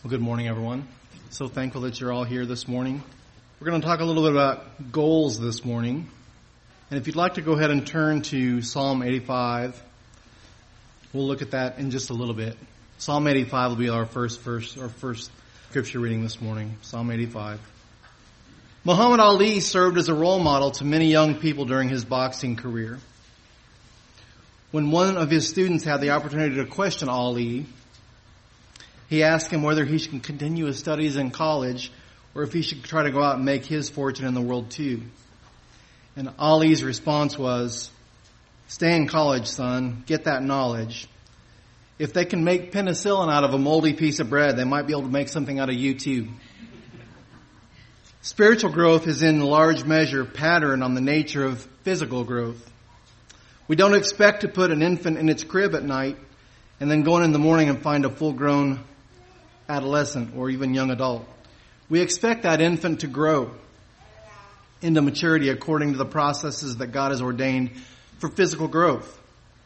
Well, good morning, everyone. So thankful that you're all here this morning. We're going to talk a little bit about goals this morning. And if you'd like to go ahead and turn to Psalm 85, we'll look at that in just a little bit. Psalm 85 will be our first scripture reading this morning. Psalm 85. Muhammad Ali served as a role model to many young people during his boxing career. When one of his students had the opportunity to question Ali, he asked him whether he should continue his studies in college or if he should try to go out and make his fortune in the world too. And Ali's response was, "Stay in college, son. Get that knowledge. If they can make penicillin out of a moldy piece of bread, they might be able to make something out of you too." Spiritual growth is in large measure patterned on the nature of physical growth. We don't expect to put an infant in its crib at night and then go in the morning and find a full-grown adolescent or even young adult. We expect that infant to grow into maturity according to the processes that God has ordained for physical growth,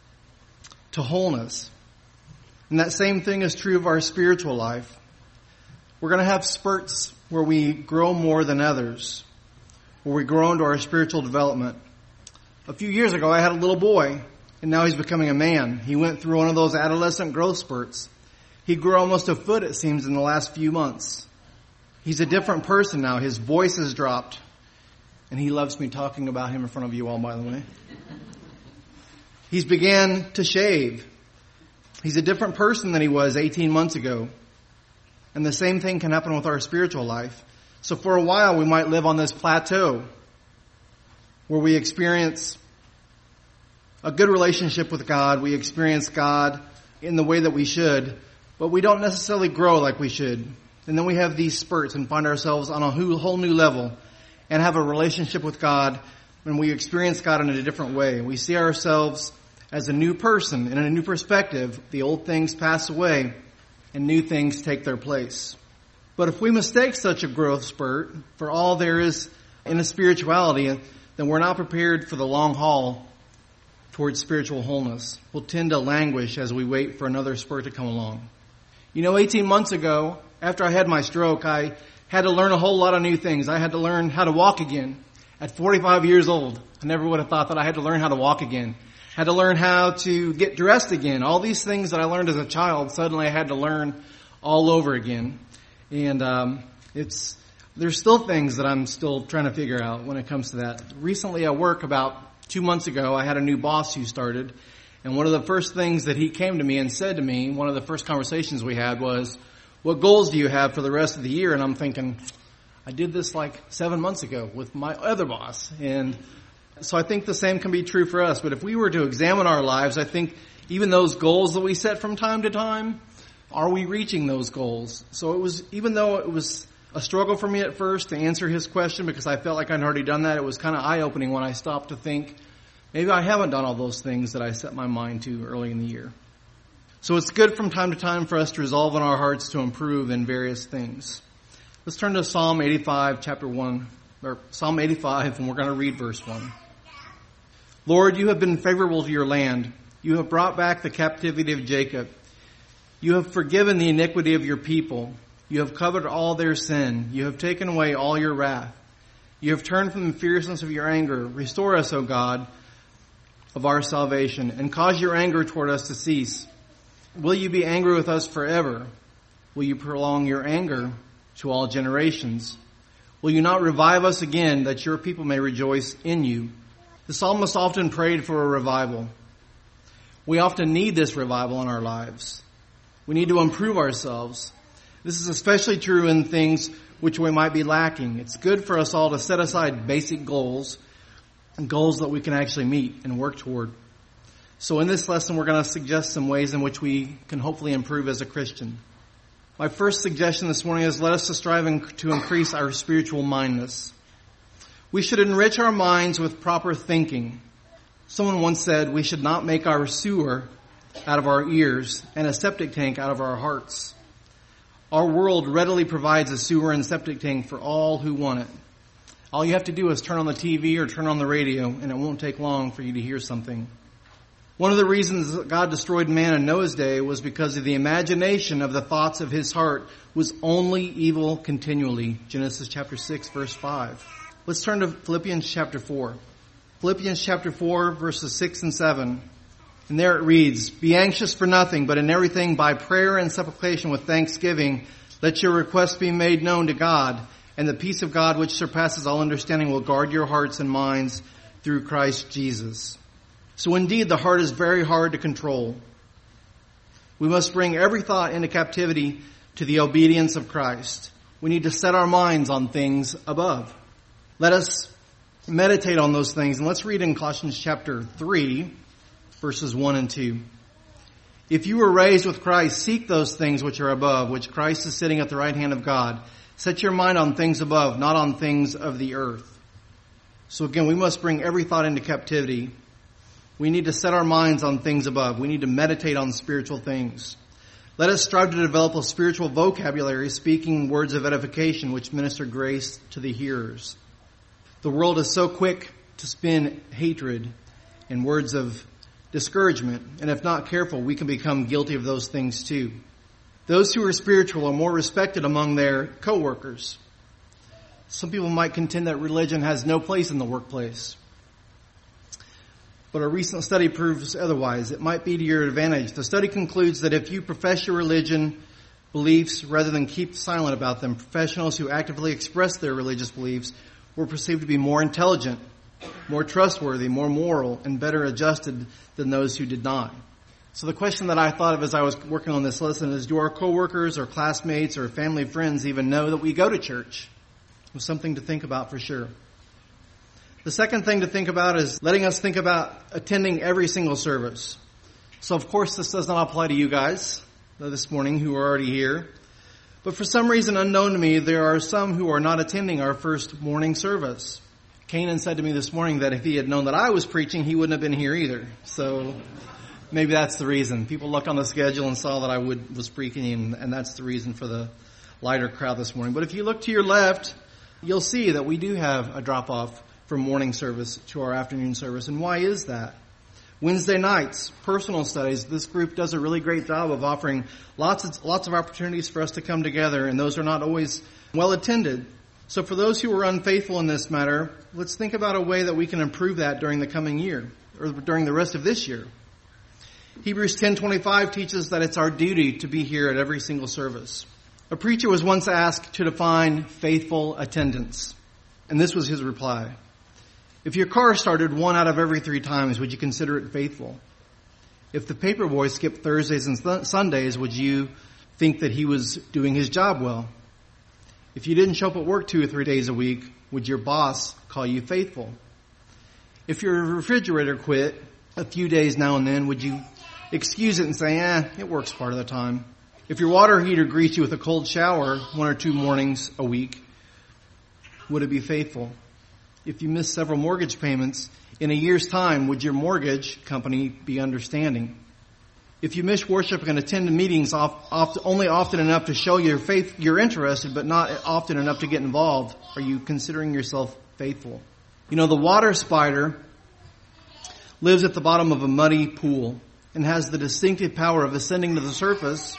to wholeness. And that same thing is true of our spiritual life. We're going to have spurts where we grow more than others, where we grow into our spiritual development. A few years ago, I had a little boy, and now he's becoming a man. He went through one of those adolescent growth spurts. He grew almost a foot, it seems, in the last few months. He's a different person now. His voice has dropped. And he loves me talking about him in front of you all, by the way. He's began to shave. He's a different person than he was 18 months ago. And the same thing can happen with our spiritual life. So for a while, we might live on this plateau where we experience a good relationship with God. We experience God in the way that we should, but we don't necessarily grow like we should. And then we have these spurts and find ourselves on a whole new level and have a relationship with God when we experience God in a different way. We see ourselves as a new person and in a new perspective. The old things pass away and new things take their place. But if we mistake such a growth spurt for all there is in a spirituality, then we're not prepared for the long haul towards spiritual wholeness. We'll tend to languish as we wait for another spurt to come along. 18 months ago, after I had my stroke, I had to learn a whole lot of new things. I had to learn how to walk again. At 45 years old, I never would have thought that I had to learn how to walk again. I had to learn how to get dressed again. All these things that I learned as a child, suddenly I had to learn all over again. And there's still things that I'm still trying to figure out when it comes to that. Recently at work, about 2 months ago, I had a new boss who started. And one of the first things that he came to me and said to me, one of the first conversations we had was, "What goals do you have for the rest of the year?" And I'm thinking, I did this like 7 months ago with my other boss. And so I think the same can be true for us. But if we were to examine our lives, I think even those goals that we set from time to time, are we reaching those goals? So even though it was a struggle for me at first to answer his question because I felt like I'd already done that, it was kind of eye-opening when I stopped to think, maybe I haven't done all those things that I set my mind to early in the year. So it's good from time to time for us to resolve in our hearts to improve in various things. Let's turn to Psalm 85, Psalm 85, and we're going to read verse 1. "Lord, you have been favorable to your land. You have brought back the captivity of Jacob. You have forgiven the iniquity of your people. You have covered all their sin. You have taken away all your wrath. You have turned from the fierceness of your anger. Restore us, O God, of our salvation, and cause your anger toward us to cease. Will you be angry with us forever? Will you prolong your anger to all generations? Will you not revive us again, that your people may rejoice in you?" The psalmist often prayed for a revival. We often need this revival in our lives. We need to improve ourselves. This is especially true in things which we might be lacking. It's good for us all to set aside basic goals and goals that we can actually meet and work toward. So in this lesson, we're going to suggest some ways in which we can hopefully improve as a Christian. My first suggestion this morning is let us strive to increase our spiritual mindedness. We should enrich our minds with proper thinking. Someone once said we should not make our sewer out of our ears and a septic tank out of our hearts. Our world readily provides a sewer and septic tank for all who want it. All you have to do is turn on the TV or turn on the radio, and it won't take long for you to hear something. One of the reasons that God destroyed man in Noah's day was because of the imagination of the thoughts of his heart was only evil continually. Genesis chapter 6, verse 5. Let's turn to Philippians chapter 4. Philippians chapter 4, verses 6 and 7. And there it reads, "Be anxious for nothing, but in everything by prayer and supplication with thanksgiving, let your requests be made known to God, and the peace of God which surpasses all understanding will guard your hearts and minds through Christ Jesus." So indeed, the heart is very hard to control. We must bring every thought into captivity to the obedience of Christ. We need to set our minds on things above. Let us meditate on those things. And let's read in Colossians chapter 3, verses 1 and 2. "If you were raised with Christ, seek those things which are above, which Christ is sitting at the right hand of God. Set your mind on things above, not on things of the earth." So again, we must bring every thought into captivity. We need to set our minds on things above. We need to meditate on spiritual things. Let us strive to develop a spiritual vocabulary, speaking words of edification which minister grace to the hearers. The world is so quick to spin hatred and words of discouragement, and if not careful, we can become guilty of those things too. Those who are spiritual are more respected among their co-workers. Some people might contend that religion has no place in the workplace. But a recent study proves otherwise. It might be to your advantage. The study concludes that if you profess your religion beliefs rather than keep silent about them, professionals who actively express their religious beliefs were perceived to be more intelligent, more trustworthy, more moral, and better adjusted than those who did not. So the question that I thought of as I was working on this lesson is, do our coworkers or classmates or family friends even know that we go to church? It was something to think about for sure. The second thing to think about is letting us think about attending every single service. So of course this does not apply to you guys this morning who are already here. But for some reason unknown to me, there are some who are not attending our first morning service. Kanan said to me this morning that if he had known that I was preaching, he wouldn't have been here either. So maybe that's the reason. People looked on the schedule and saw that I was preaching, and that's the reason for the lighter crowd this morning. But if you look to your left, you'll see that we do have a drop-off from morning service to our afternoon service. And why is that? Wednesday nights, personal studies. This group does a really great job of offering lots of opportunities for us to come together, and those are not always well attended. So for those who are unfaithful in this matter, let's think about a way that we can improve that during the coming year, or during the rest of this year. Hebrews 10:25 teaches that it's our duty to be here at every single service. A preacher was once asked to define faithful attendance, and this was his reply. If your car started 1 out of every 3 times, would you consider it faithful? If the paperboy skipped Thursdays and Sundays, would you think that he was doing his job well? If you didn't show up at work 2 or 3 days a week, would your boss call you faithful? If your refrigerator quit a few days now and then, would you excuse it and say, it works part of the time? If your water heater greets you with a cold shower 1 or 2 mornings a week, would it be faithful? If you miss several mortgage payments in a year's time, would your mortgage company be understanding? If you miss worship and attend meetings only often enough to show your faith, you're interested, but not often enough to get involved, are you considering yourself faithful? You know, the water spider lives at the bottom of a muddy pool and has the distinctive power of ascending to the surface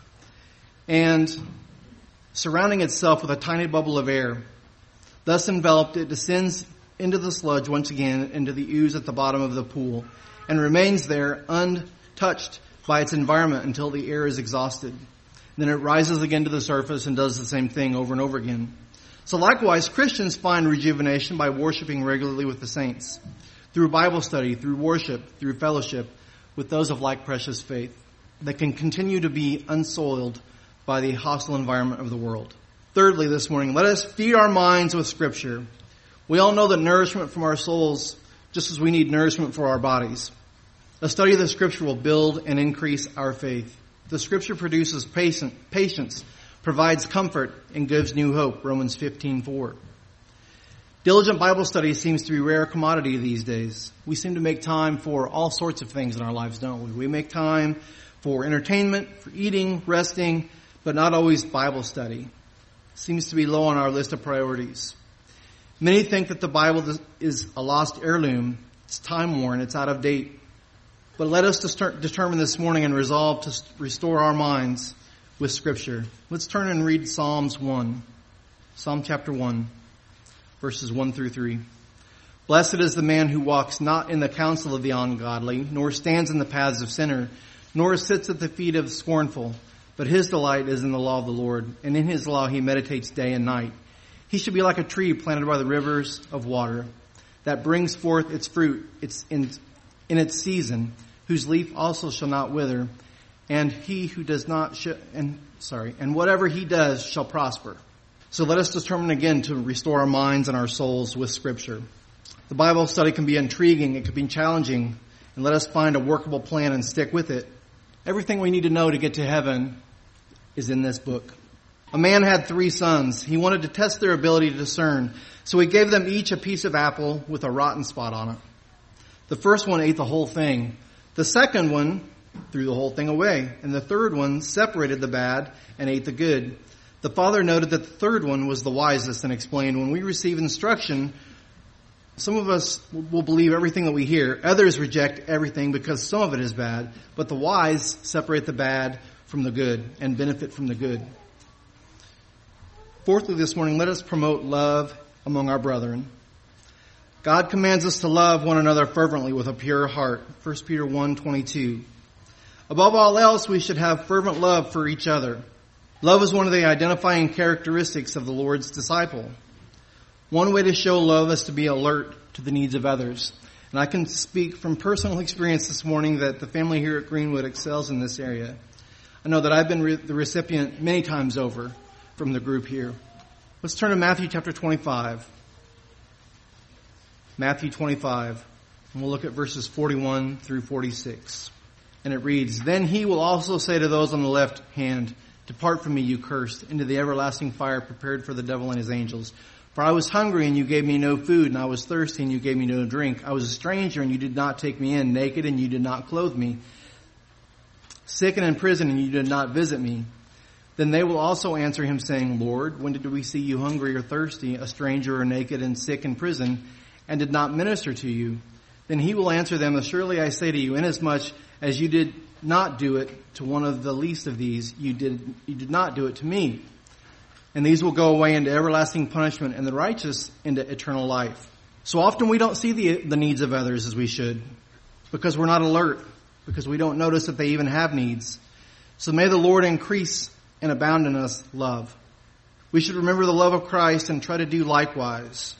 and surrounding itself with a tiny bubble of air. Thus enveloped, it descends into the sludge once again into the ooze at the bottom of the pool and remains there untouched by its environment until the air is exhausted. Then it rises again to the surface and does the same thing over and over again. So likewise, Christians find rejuvenation by worshiping regularly with the saints, through Bible study, through worship, through fellowship with those of like precious faith that can continue to be unsoiled by the hostile environment of the world. Thirdly, this morning, let us feed our minds with Scripture. We all know that nourishment from our souls, just as we need nourishment for our bodies. A study of the Scripture will build and increase our faith. The Scripture produces patience, provides comfort, and gives new hope. Romans 15:4. Diligent Bible study seems to be a rare commodity these days. We seem to make time for all sorts of things in our lives, don't we? We make time for entertainment, for eating, resting, but not always Bible study. Seems to be low on our list of priorities. Many think that the Bible is a lost heirloom. It's time-worn. It's out of date. But let us determine this morning and resolve to restore our minds with Scripture. Let's turn and read Psalms 1. Psalm chapter 1, verses 1 through 3. Blessed is the man who walks not in the counsel of the ungodly, nor stands in the paths of sinners, nor sits at the feet of the scornful. But his delight is in the law of the Lord, and in his law he meditates day and night. He should be like a tree planted by the rivers of water, that brings forth its fruit in its season, whose leaf also shall not wither, and whatever he does shall prosper. So let us determine again to restore our minds and our souls with Scripture. The Bible study can be intriguing, it can be challenging, and let us find a workable plan and stick with it. Everything we need to know to get to heaven is in this book. A man had 3 sons. He wanted to test their ability to discern, so he gave them each a piece of apple with a rotten spot on it. The first one ate the whole thing. The second one threw the whole thing away, and the third one separated the bad and ate the good. The father noted that the third one was the wisest and explained, when we receive instruction, some of us will believe everything that we hear. Others reject everything because some of it is bad. But the wise separate the bad from the good and benefit from the good. Fourthly, this morning, let us promote love among our brethren. God commands us to love one another fervently with a pure heart. 1 Peter 1:22. Above all else, we should have fervent love for each other. Love is one of the identifying characteristics of the Lord's disciple. One way to show love is to be alert to the needs of others. And I can speak from personal experience this morning that the family here at Greenwood excels in this area. I know that I've been the recipient many times over from the group here. Let's turn to Matthew chapter 25. Matthew 25. And we'll look at verses 41 through 46. And it reads, Then he will also say to those on the left hand, Depart from me, you cursed, into the everlasting fire prepared for the devil and his angels. For I was hungry, and you gave me no food, and I was thirsty, and you gave me no drink. I was a stranger, and you did not take me in, naked, and you did not clothe me, sick and in prison, and you did not visit me. Then they will also answer him, saying, Lord, when did we see you hungry or thirsty, a stranger or naked and sick in prison, and did not minister to you? Then he will answer them, Surely I say to you, inasmuch as you did not do it to one of the least of these, you did not do it to me. And these will go away into everlasting punishment, and the righteous into eternal life. So often we don't see the needs of others as we should, because we're not alert, because we don't notice that they even have needs. So may the Lord increase and abound in us love. We should remember the love of Christ and try to do likewise.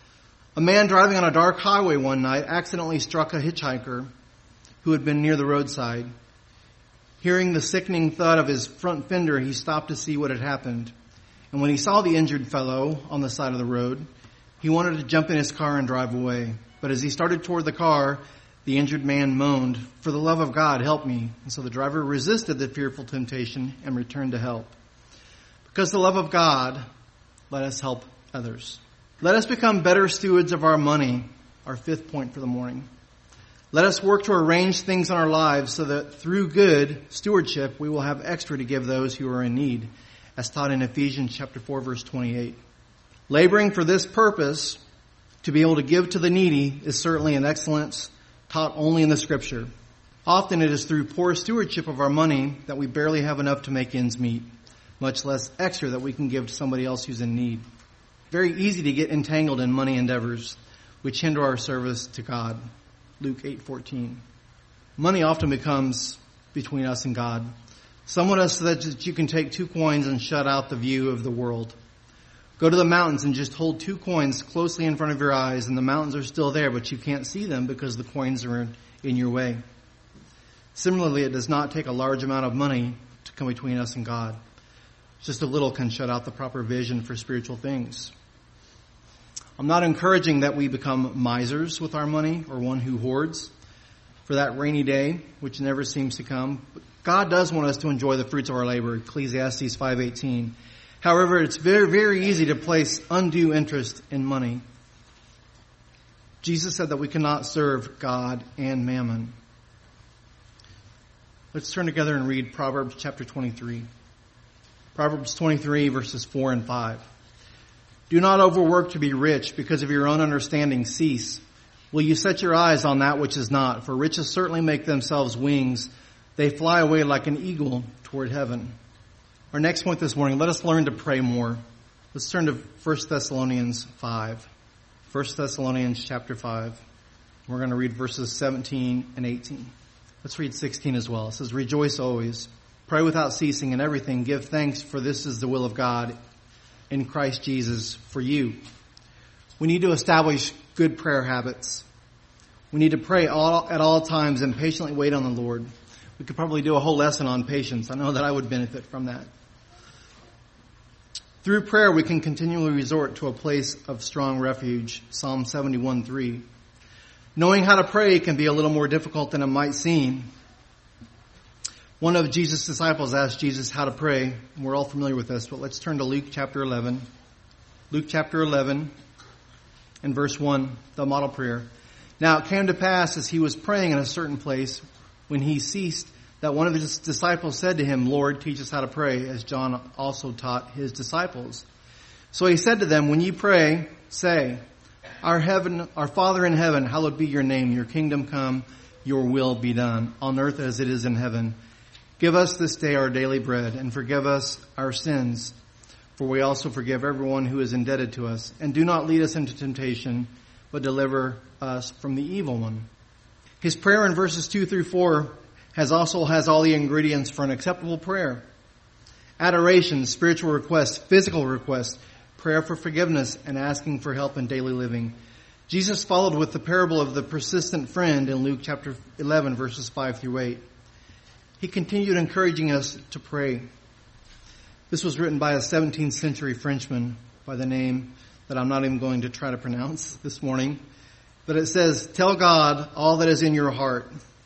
A man driving on a dark highway one night accidentally struck a hitchhiker who had been near the roadside. Hearing the sickening thud of his front fender, he stopped to see what had happened. And when he saw the injured fellow on the side of the road, he wanted to jump in his car and drive away. But as he started toward the car, the injured man moaned, For the love of God, help me. And so the driver resisted the fearful temptation and returned to help. Because the love of God, let us help others. Let us become better stewards of our money, our fifth point for the morning. Let us work to arrange things in our lives so that through good stewardship, we will have extra to give those who are in need, as taught in Ephesians chapter 4, verse 28. Laboring for this purpose, to be able to give to the needy, is certainly an excellence taught only in the Scripture. Often it is through poor stewardship of our money that we barely have enough to make ends meet, much less extra that we can give to somebody else who's in need. Very easy to get entangled in money endeavors, which hinder our service to God. Luke 8:14. Money often becomes between us and God. Someone has said that you can take 2 coins and shut out the view of the world. Go to the mountains and just hold 2 coins closely in front of your eyes, and the mountains are still there, but you can't see them because the coins are in your way. Similarly, it does not take a large amount of money to come between us and God. Just a little can shut out the proper vision for spiritual things. I'm not encouraging that we become misers with our money or one who hoards for that rainy day, which never seems to come. But God does want us to enjoy the fruits of our labor, Ecclesiastes 5:18. However, it's very, very easy to place undue interest in money. Jesus said that we cannot serve God and mammon. Let's turn together and read Proverbs chapter 23. Proverbs 23, verses 4 and 5. Do not overwork to be rich, because of your own understanding cease. Will you set your eyes on that which is not? For riches certainly make themselves wings. They fly away like an eagle toward heaven. Our next point this morning, let us learn to pray more. Let's turn to 1 Thessalonians 5. 1 Thessalonians chapter 5. We're going to read verses 17 and 18. Let's read 16 as well. It says, rejoice always. Pray without ceasing in everything. Give thanks, for this is the will of God in Christ Jesus for you. We need to establish good prayer habits. We need to pray at all times and patiently wait on the Lord. We could probably do a whole lesson on patience. I know that I would benefit from that. Through prayer, we can continually resort to a place of strong refuge. Psalm 71:3. Knowing how to pray can be a little more difficult than it might seem. One of Jesus' disciples asked Jesus how to pray. We're all familiar with this, but let's turn to Luke chapter 11. Luke chapter 11 and verse 1, the model prayer. Now it came to pass as he was praying in a certain place, when he ceased, that one of his disciples said to him, Lord, teach us how to pray, as John also taught his disciples. So he said to them, when you pray, say, Our Father in heaven, hallowed be your name. Your kingdom come, your will be done, on earth as it is in heaven. Give us this day our daily bread, and forgive us our sins, for we also forgive everyone who is indebted to us. And do not lead us into temptation, but deliver us from the evil one. His prayer in verses 2 through 4 has all the ingredients for an acceptable prayer. Adoration, spiritual requests, physical requests, prayer for forgiveness, and asking for help in daily living. Jesus followed with the parable of the persistent friend in Luke chapter 11, verses 5 through 8. He continued encouraging us to pray. This was written by a 17th century Frenchman by the name that I'm not even going to try to pronounce this morning. But it says, tell God all that is in your heart.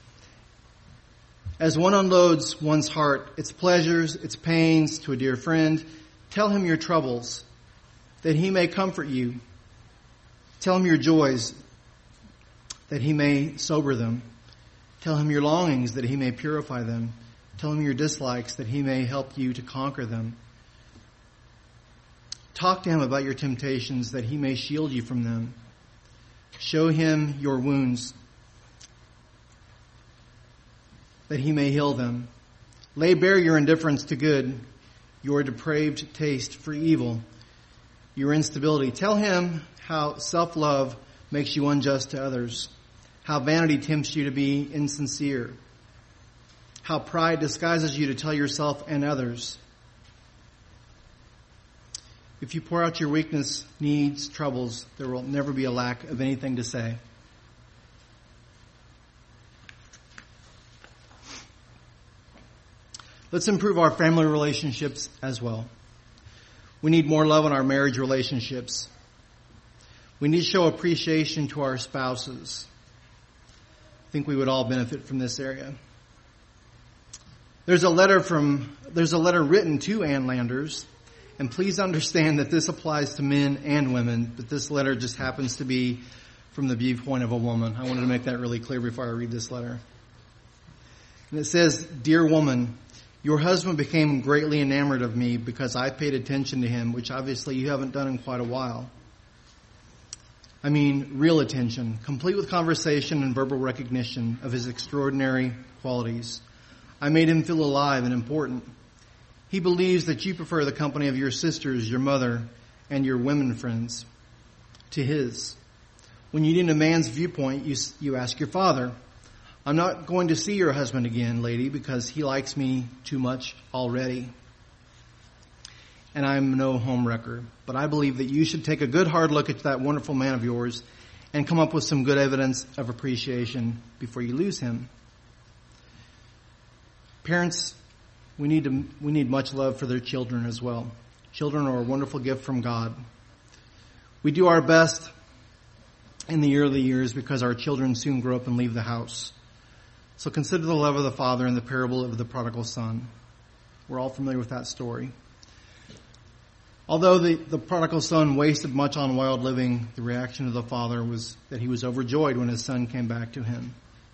As one unloads one's heart, its pleasures, its pains to a dear friend, tell him your troubles, that he may comfort you. Tell him your joys, that he may sober them. Tell him your longings, that he may purify them. Tell him your dislikes, that he may help you to conquer them. Talk to him about your temptations, that he may shield you from them. Show him your wounds, that he may heal them. Lay bare your indifference to good, your depraved taste for evil, your instability. Tell him how self-love makes you unjust to others, how vanity tempts you to be insincere, how pride disguises you to tell yourself and others. If you pour out your weakness, needs, troubles, there will never be a lack of anything to say. Let's improve our family relationships as well. We need more love in our marriage relationships. We need to show appreciation to our spouses. I think we would all benefit from this area. There's a letter written to Ann Landers. And please understand that this applies to men and women, but this letter just happens to be from the viewpoint of a woman. I wanted to make that really clear before I read this letter. And it says, Dear woman, your husband became greatly enamored of me because I paid attention to him, which obviously you haven't done in quite a while. I mean, real attention, complete with conversation and verbal recognition of his extraordinary qualities. I made him feel alive and important. He believes that you prefer the company of your sisters, your mother, and your women friends to his. When you need a man's viewpoint, you ask your father. I'm not going to see your husband again, lady, because he likes me too much already. And I'm no homewrecker, but I believe that you should take a good hard look at that wonderful man of yours and come up with some good evidence of appreciation before you lose him. Parents, we need much love for their children as well. Children are a wonderful gift from God. We do our best in the early years because our children soon grow up and leave the house. So consider the love of the father in the parable of the prodigal son. We're all familiar with that story. Although the prodigal son wasted much on wild living, the reaction of the father was that he was overjoyed when his son came back to him.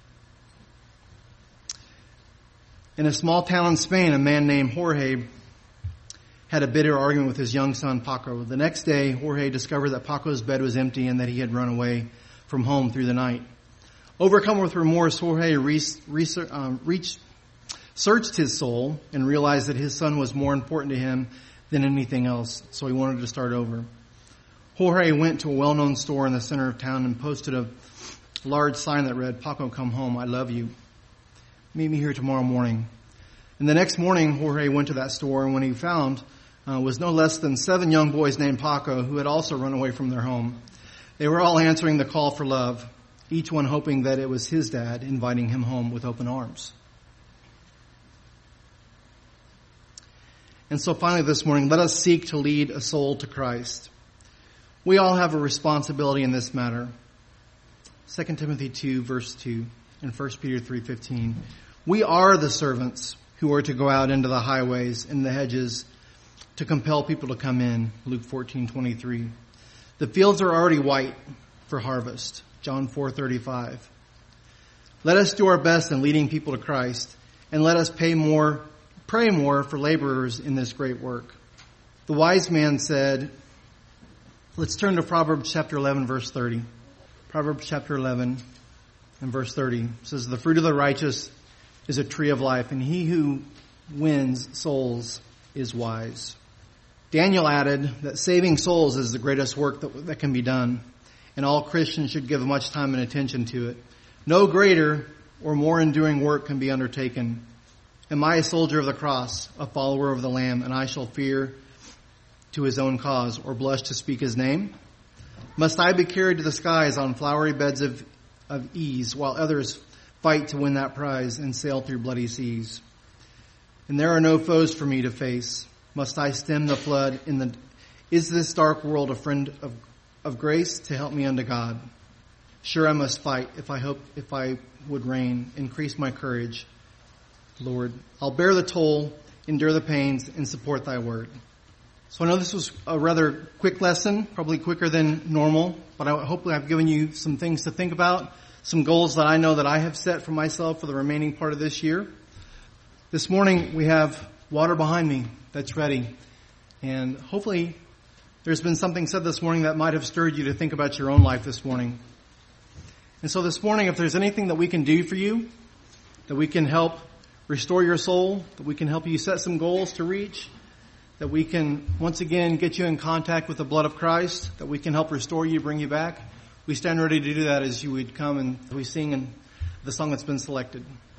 In a small town in Spain, a man named Jorge had a bitter argument with his young son Paco. The next day, Jorge discovered that Paco's bed was empty and that he had run away from home through the night. Overcome with remorse, Jorge searched his soul and realized that his son was more important to him than anything else, so he wanted to start over. Jorge went to a well-known store in the center of town and posted a large sign that read, "Paco, come home, I love you. Meet me here tomorrow morning." And the next morning, Jorge went to that store, and when he found was no less than 7 young boys named Paco who had also run away from their home. They were all answering the call for love, each one hoping that it was his dad inviting him home with open arms. And so finally this morning, let us seek to lead a soul to Christ. We all have a responsibility in this matter. 2 Timothy 2, verse 2, and 1 Peter 3:15. We are the servants who are to go out into the highways and the hedges to compel people to come in. Luke 14:23. The fields are already white for harvest. John 4:35. Let us do our best in leading people to Christ, and let us pray more for laborers in this great work. The wise man said, let's turn to Proverbs chapter 11, verse 30. Proverbs chapter 11 and verse 30 says, the fruit of the righteous is a tree of life, and he who wins souls is wise. Daniel added that saving souls is the greatest work that can be done, and all Christians should give much time and attention to it. No greater or more enduring work can be undertaken. Am I a soldier of the cross, a follower of the Lamb, and I shall fear to his own cause, or blush to speak his name? Must I be carried to the skies on flowery beds of ease, while others fight to win that prize and sail through bloody seas? And there are no foes for me to face. Must I stem the flood is this dark world a friend of grace to help me unto God? Sure, I must fight if I would reign. Increase my courage, Lord. I'll bear the toll, endure the pains, and support thy word. So I know this was a rather quick lesson, probably quicker than normal, but hopefully I've given you some things to think about, some goals that I know that I have set for myself for the remaining part of this year. This morning we have water behind me that's ready, and hopefully there's been something said this morning that might have stirred you to think about your own life this morning. And so this morning, if there's anything that we can do for you, that we can help restore your soul, that we can help you set some goals to reach, that we can once again get you in contact with the blood of Christ, that we can help restore you, bring you back, we stand ready to do that as you would come and we sing in the song that's been selected.